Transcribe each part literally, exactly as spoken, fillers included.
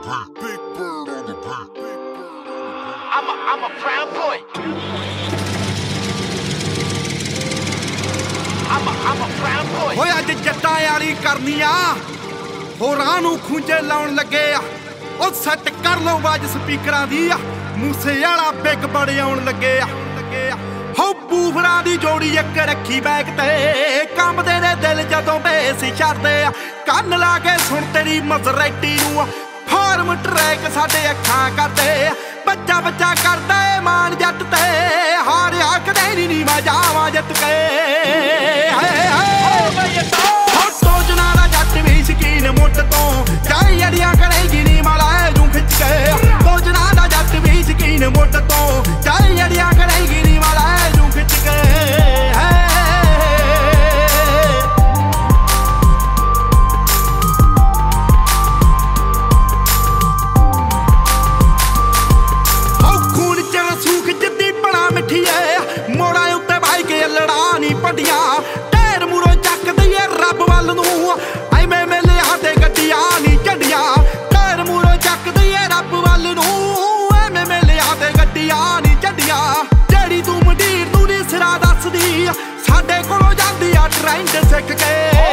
beat. Big bird on the beat. I'm a, I'm a proud boy. I'm a, I'm a proud boy. ਹੋਇਆ ਅੱਜ ਜੱਟਾਂ ਵਾਲੀ ਕਰਨੀਆਂ ਹੋਰਾਂ ਨੂੰ ਖੂੰਜੇ ਲਾਉਣ ਲੱਗੇ ਆ ਉਹ ਸੈੱਟ ਕਰ ਲਓ ਬਾਜ ਸਪੀਕਰਾਂ ਦੀ ਆ ਮੂਸੇ ਵਾਲਾ ਬਿਗ ਬੜੇ ਆਉਣ ਲੱਗੇ ਆ ਲੱਗੇ ਆ ਹੋ ਬੂਫਰਾਂ ਦੀ ਜੋੜੀ ਇੱਕ ਰੱਖੀ ਬੈਕ ਤੇ ਕੰਬਦੇ ਨੇ ਦਿਲ ਜਦੋਂ ਬੇਸ ਛੱਡਦੇ ਆ ਕੰਨ ਲਾ ਕੇ ਸੁਣ ਤੇਰੀ ਮਜ਼ਰੈਟੀ ਨੂੰ ਫਾਰਮ ਟਰੈਕ ਸਾਡੇ ਅੱਖਾਂ ਕਰਦੇ ਬੱਚਾ ਬੱਚਾ ਕਰਦਾ ਏ ਮਾਨ ਜੱਟ ਤੇ ਹਾਰਿਆ ਕਦੇ ਨਹੀਂ ਨੀ ਮੈਂ ਜਾਵਾਂ ਜਿੱਤ ਕੇ ਹਾਏ ਹਾਏ ਸੋਚਣਾ ਦਾ ਜੱਟ ਵੀ ਸ਼ਕੀਨ ਮੁੱਢ ਤੋਂ ਚਾਹੀ ਅੜੀਆਂ ਕਰੇਗੀ ਨੀ ਮਾਲਾ ਜੂ ਖਿੱਚ ਕੇ ਸੋਚਣਾ ਦਾ ਜੱਟ ਵੀ ਸ਼ਕੀਨ ਮੁੱਢ ਤੋਂ ਚਾਹੀ ਅੜੀਆਂ ਕਰੇਗੀ ਨੀ ਮਾਲਾ ਜੂ ਖਿੱਚ ਕੇ ਮੋੜਾਂ ਉੱਤੇ ਬਾਈ ਕੇ ਲੜਾ ਨੀ ਪੱਡੀਆਂ ਢੇਰ ਮੂਰੋਂ ਚੱਕ ਦਈਏ ਰੱਬ ਵੱਲ ਨੂੰ ਐਵੇਂ ਮੇਲੇ ਸਾਡੇ ਗੱਡੀਆਂ ਨੀ ਝੰਡੀਆਂ ਢੇਰ ਮੂਰੋਂ ਚੱਕ ਦਈਏ ਰੱਬ ਵੱਲ ਨੂੰ ਐਵੇਂ ਮੇਲੇ ਸਾਡੇ ਗੱਡੀਆਂ ਨੀ ਝੰਡੀਆਂ ਜਿਹੜੀ ਤੂੰ ਮੰਡੀਰ ਨੂੰ ਨੀ ਸਿਰਾ ਦੱਸਦੀ ਸਾਡੇ ਕੋਲੋਂ ਜਾਂਦੀ ਆ ਟ੍ਰੈਂਡ ਸਿੱਖ ਕੇ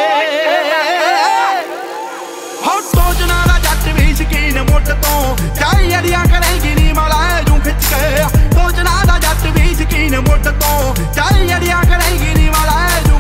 ਹੋ ਸੋਚਣਾ ਦਾ ਜੱਟ ਵੀ ਸ਼ਕੀਨ ਮੁੱਢ ਤੋਂ ਚਾਹੀ ਅੜੀਆਂ ਕਰੇਗੀ ਨੀ ਮਾਲਾ ਜੂ ਖਿੱਚ ਕੇ ਸੋਚਣਾ ਦਾ ਜੱਟ ਵੀ ਸ਼ਕੀਨ ਮੁੱਢ ਤੋਂ ਚਾਹੀ ਅੜੀਆਂ ਕਰੇਗੀ ਨੀ ਮਾਲਾ ਜੂ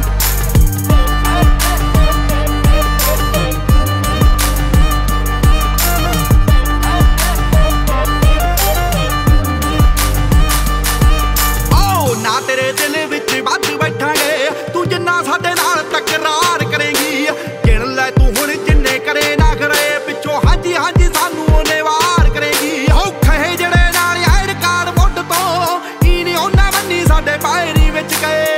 ਓ ਨਾ ਤੇਰੇ ਦਿਲ ਵਿੱਚ ਵੱਧ ਬੈਠਾਂਗੇ ਤੂੰ ਜਿੰਨਾ ਸਾਡੇ ਨਾਲ ਤਕਰਾਰ ਕਰੇਗੀ ਗਿਣ ਲੈ ਤੂੰ ਹੁਣ ਜਿੰਨੇ ਕਰੇ ਨਾ ਕਰੇ ਪਿੱਛੋਂ ਹਾਂਜੀ ਹਾਂਜੀ ਸਾਨੂੰ ਉਹਨੇ ਵਾਰ ਕਰੇਗੀ ਔਖੇ ਜਿਹੜੇ ਨਾਲ ਆਏ ਰਿਕਾਰਡ ਮੁੱਢ ਤੋਂ ਹੀ ਨੀ ਉਹਨਾਂ ਬੰਨੀ ਸਾਡੇ ਪਾਇਰੀ ਵਿੱਚ ਗਏ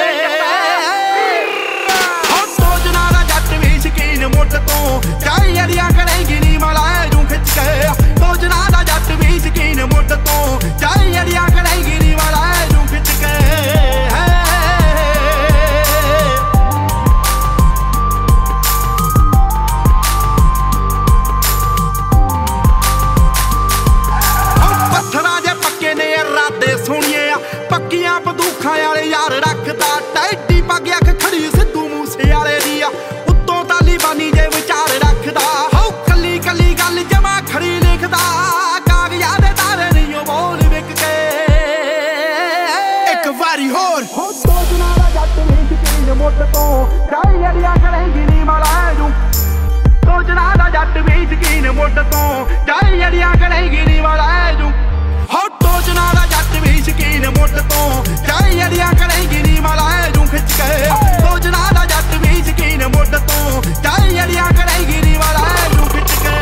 ਹੋ ਸੋਚਣਾ ਦਾ ਜੱਟ ਵੀ ਸ਼ਕੀਨ ਮੁੱਢ ਤੋਂ ਚਾਹੀ ਅੜੀਆਂ ਕਰੇਗੀ ਨੀ ਮਾਲਾ ਜੂ ਖਿੱਚ ਕੇ ਸੋਚਣਾ ਦਾ ਜੱਟ ਵੀ ਸ਼ਕੀਨ ਮੁੱਢ ਤੋਂ ਚਾਹੀ ਅੜੀਆਂ ਕਰੇਗੀ ਨੀ ਮਾਲਾ ਜੂ ਖਿੱਚ ਕੇ ਸੋਹਣੀਏ ਆ ਪੱਕੀਆਂ ਬੰਦੂਖਾਂ ਵਾਲੇ ਯਾਰ ਰੱਖਦਾ ਟੈਡੀ ਪੱਗ ਅੱਖ ਖੜੀ ਸਿੱਧੂ ਮੂਸੇ ਵਾਲੇ ਦੀ ਆ ਉੱਤੋਂ ਤਾਲੀਬਾਨੀ ਜੇ ਵਿਚਾਰ ਰੱਖਦਾ ਹੋ ਕੱਲੀ ਕੱਲੀ ਗੱਲ ਜਮਾ ਖੜੀ ਲਿਖਦਾ ਕਾਗਜ਼ਾਂ ਦੇ ਤਾਰੇ ਨਹੀਂ ਉਹ ਬੋਲ ਵਿਕ ਕੇ ਇੱਕ ਵਾਰੀ ਹੋਰ ਹੋ ਸੋਚਣਾ ਦਾ ਜੱਟ ਵੀ ਸ਼ਕੀਨ ਮੁੱਢ ਤੋਂ ਚਾਹੀ ਅੜੀਆਂ ਕਰੇਗੀ ਨੀ ਮਾਲਾ ਜੂ ਸੋਚਣਾ ਦਾ ਜੱਟ ਵੀ ਸ਼ਕੀਨ ਮੁੱਢ ਤੋਂ ਚਾਹੀ ਅੜੀਆਂ ਕਰੇਗੀ ਨੀ ਮਾਲਾ ਜੂ ਹੋ ਸੋਚਣਾ ਦਾ ਜੱਟ ਵੀ ਸ਼ਕੀਨ ਮੁੱਢ ਤੋਂ ਚਾਹੀ ਅੜੀਆਂ ਕਰੇਗੀ ਨੀ ਮਾਲਾ ਜੂ ਖਿੱਚ ਕੇ ਸੋਚਣਾ ਦਾ ਜੱਟ ਵੀ ਸ਼ਕੀਨ ਮੁੱਢ ਤੋਂ ਚਾਹੀ ਅੜੀਆਂ ਕਰੇਗੀ ਨੀ ਮਾਲਾ ਜੂ ਖਿੱਚ ਕੇ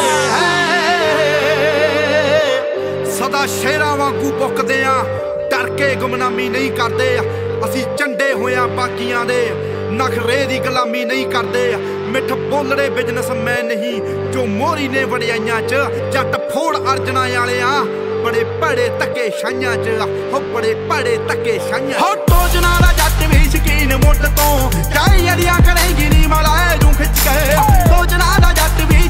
ਸਦਾ ਸ਼ੇਰਾਂ ਵਾਂਗੂ ਪੁੱਕਦੇ ਆ ਡਰ ਕੇ ਗੁਮਨਾਮੀ ਨਹੀਂ ਕਰਦੇ ਅਸੀਂ ਚੰਡੇ ਹੋਇਆ ਬਾਕੀਆਂ ਦੇ ਨਖਰੇ ਦੀ ਗੁਲਾਮੀ ਨਹੀਂ ਕਰਦੇ ਮਿੱਠ ਬੋਲੜੇ ਬਿਜ਼ਨਸਮੈਨ ਨਹੀਂ ਜੋ ਮੋਰੀ ਨੇ ਵੜਿਆਈਆਂ ਚ ਜੱਟ ਫੋੜ ਅਰਜਣਾ ਵਾਲਿਆਂ ਬੜੇ ਭੜੇ ਧੱਕੇ ਛਾਈਆਂ ਚ ਹੋ ਬੜੇ ਭੜੇ ਧੱਕੇ ਛਾਈਆਂ ਹੋ ਟੋਜਣਾ ਦਾ ਜੱਟ ਵੀ ਸ਼ਕੀਨ ਮੁੱਢ ਤੋਂ ਚਾਹੀ ਅੜੀਆਂ ਕਰੇਗੀ ਨੀ ਮਾਲਾ ਜੂ ਖਿੱਚ ਕੇ ਟੋਜਣਾ ਦਾ ਜੱਟ ਵੀ